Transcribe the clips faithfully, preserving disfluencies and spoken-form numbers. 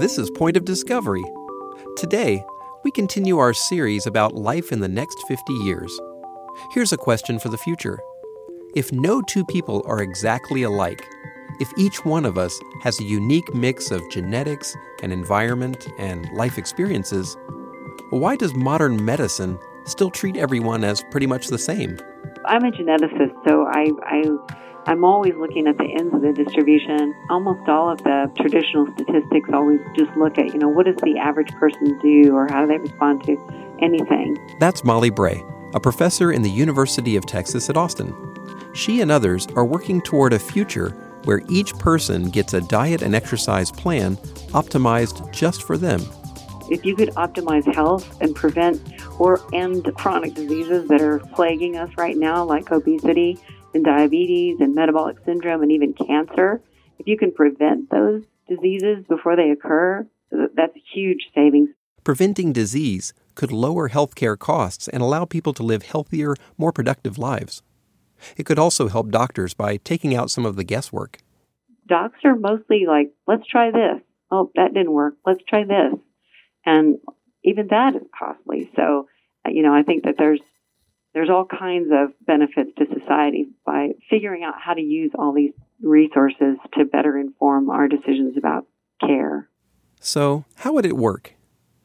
This is Point of Discovery. Today, we continue our series about life in the next fifty years. Here's a question for the future. If no two people are exactly alike, if each one of us has a unique mix of genetics and environment and life experiences, why does modern medicine still treat everyone as pretty much the same? I'm a geneticist, so I, I, I'm always looking at the ends of the distribution. Almost all of the traditional statistics always just look at, you know, what does the average person do or how do they respond to anything? That's Molly Bray, a professor in the University of Texas at Austin. She and others are working toward a future where each person gets a diet and exercise plan optimized just for them. If you could optimize health and prevent or end chronic diseases that are plaguing us right now, like obesity and diabetes and metabolic syndrome and even cancer, if you can prevent those diseases before they occur, that's huge savings. Preventing disease could lower healthcare costs and allow people to live healthier, more productive lives. It could also help doctors by taking out some of the guesswork. Docs are mostly like, let's try this. Oh, that didn't work. Let's try this. And even that is costly. So, you know, I think that there's there's all kinds of benefits to society by figuring out how to use all these resources to better inform our decisions about care. So, how would it work?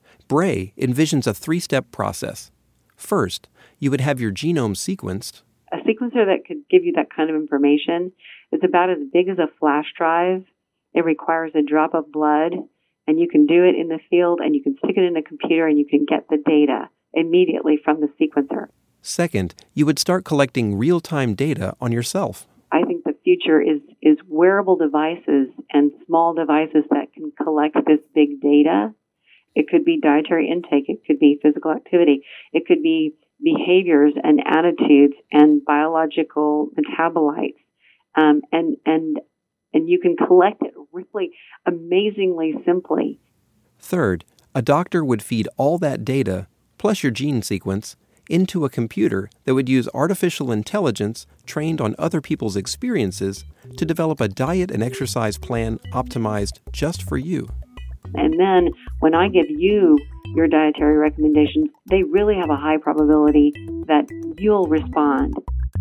Bray envisions a three-step process. First, you would have your genome sequenced. A sequencer that could give you that kind of information is about as big as a flash drive. It requires a drop of blood, and you can do it in the field, and you can stick it in a computer, and you can get the data immediately from the sequencer. Second, you would start collecting real-time data on yourself. I think the future is, is wearable devices and small devices that can collect this big data. It could be dietary intake. It could be physical activity. It could be behaviors and attitudes and biological metabolites. Um, and, and, and you can collect it really amazingly simply. Third, a doctor would feed all that data, plus your gene sequence, into a computer that would use artificial intelligence trained on other people's experiences to develop a diet and exercise plan optimized just for you. And then when I give you your dietary recommendations, they really have a high probability that you'll respond.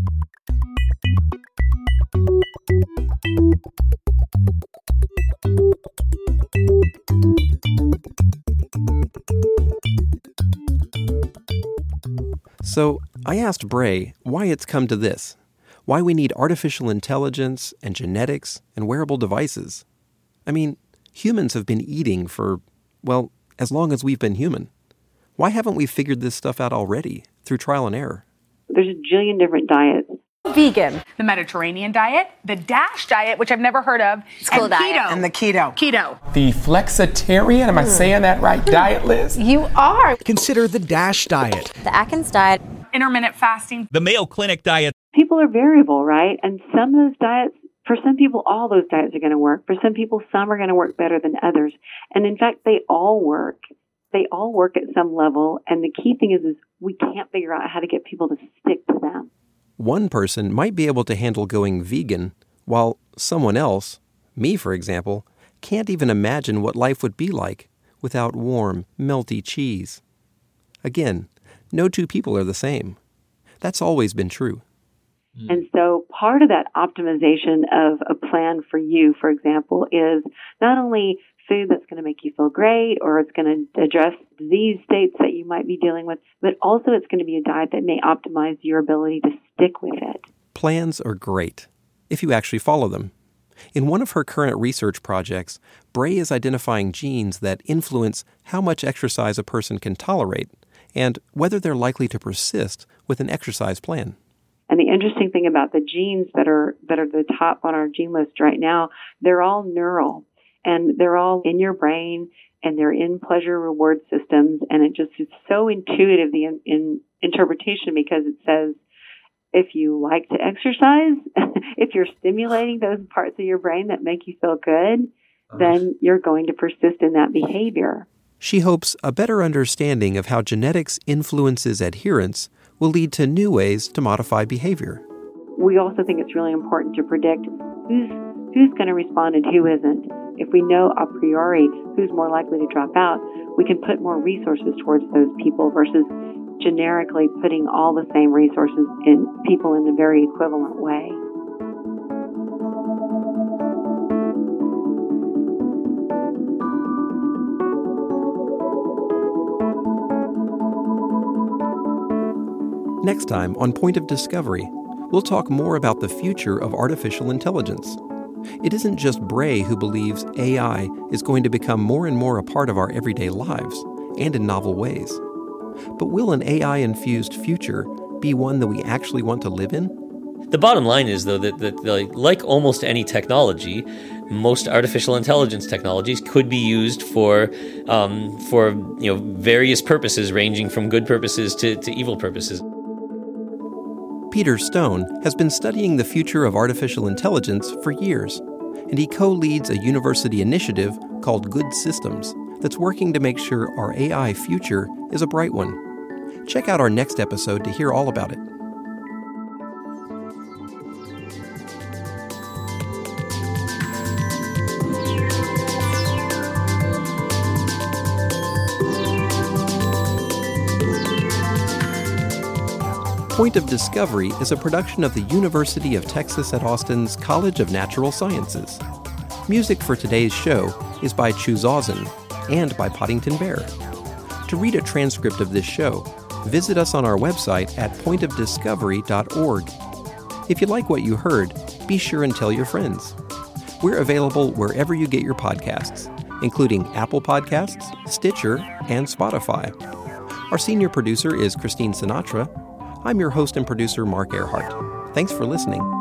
So I asked Bray why it's come to this, why we need artificial intelligence and genetics and wearable devices. I mean, humans have been eating for, well, as long as we've been human. Why haven't we figured this stuff out already through trial and error? There's a jillion different diets. Vegan, the Mediterranean diet, the DASH diet, which I've never heard of, it's cool and diet. keto. And the keto. Keto. The flexitarian, am I saying that right, diet list? You are. Consider the DASH diet. The Atkins diet. Intermittent fasting. The Mayo Clinic diet. People are variable, right? And some of those diets, for some people, all those diets are going to work. For some people, some are going to work better than others. And in fact, they all work. They all work at some level. And the key thing is, is we can't figure out how to get people to stick to them. One person might be able to handle going vegan, while someone else, me for example, can't even imagine what life would be like without warm, melty cheese. Again, no two people are the same. That's always been true. And so part of that optimization of a plan for you, for example, is not only food that's going to make you feel great or it's going to address disease states that you might be dealing with, but also it's going to be a diet that may optimize your ability to stick with it. Plans are great, if you actually follow them. In one of her current research projects, Bray is identifying genes that influence how much exercise a person can tolerate and whether they're likely to persist with an exercise plan. And the interesting thing about the genes that are that are the top on our gene list right now, they're all neural. And they're all in your brain, and they're in pleasure reward systems. And it just is so intuitive, the in, in interpretation, because it says, if you like to exercise, if you're stimulating those parts of your brain that make you feel good, then you're going to persist in that behavior. She hopes a better understanding of how genetics influences adherence will lead to new ways to modify behavior. We also think it's really important to predict who's who's going to respond and who isn't. if we know a priori who's more likely to drop out, we can put more resources towards those people versus generically putting all the same resources in people in a very equivalent way. Next time on Point of Discovery, we'll talk more about the future of artificial intelligence. It isn't just Bray who believes A I is going to become more and more a part of our everyday lives, and in novel ways. But will an A I-infused future be one that we actually want to live in? The bottom line is, though, that, that like, like almost any technology, most artificial intelligence technologies could be used for um, for you know various purposes, ranging from good purposes to, to evil purposes. Peter Stone has been studying the future of artificial intelligence for years, and he co-leads a university initiative called Good Systems that's working to make sure our A I future is a bright one. Check out our next episode to hear all about it. Point of Discovery is a production of the University of Texas at Austin's College of Natural Sciences. Music for today's show is by Chuzausen and by Poddington Bear. To read a transcript of this show, visit us on our website at point of discovery dot org. If you like what you heard, be sure and tell your friends. We're available wherever you get your podcasts, including Apple Podcasts, Stitcher, and Spotify. Our senior producer is Christine Sinatra. I'm your host and producer, Mark Earhart. Thanks for listening.